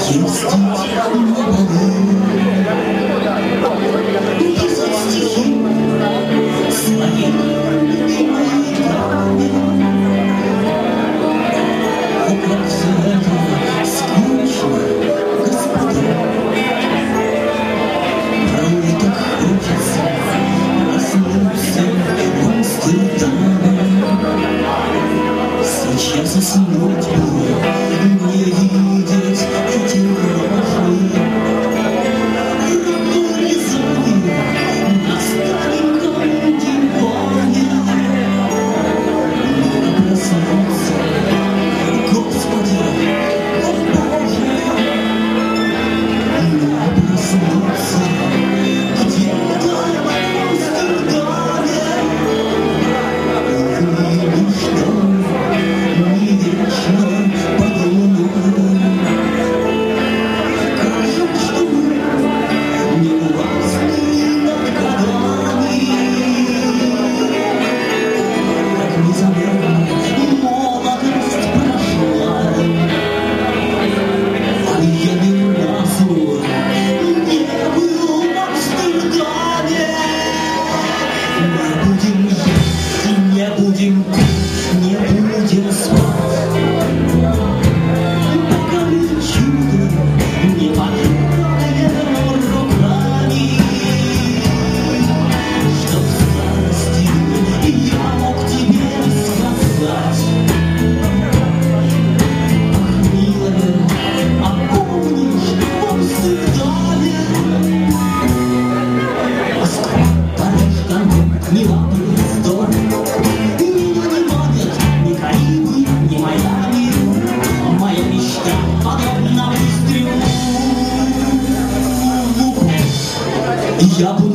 Сейчас заснуть не видеть эти рожи. Рукорезание на стареньком диване. Надо проснуться, Господи, о Боже. Надо проснуться где-то в Амстердаме. Увидишь, что не вечно под луной. Кажется, что мы не властны над годами. Как незаметно молодость прошла, а я ни разу не был в Амстердаме. Не будем есть, не будем пить, не будем спать, пока мы чудо не поделаем руками. Чтоб в старости я мог тебе сказать: ах, милая, а помнишь в Амстердаме? Москва, Париж, Гонконг, Милан, Бостон. Меня не манят ни Карибы, ни Майами. Моя мечта подобна выстрелу. Я буду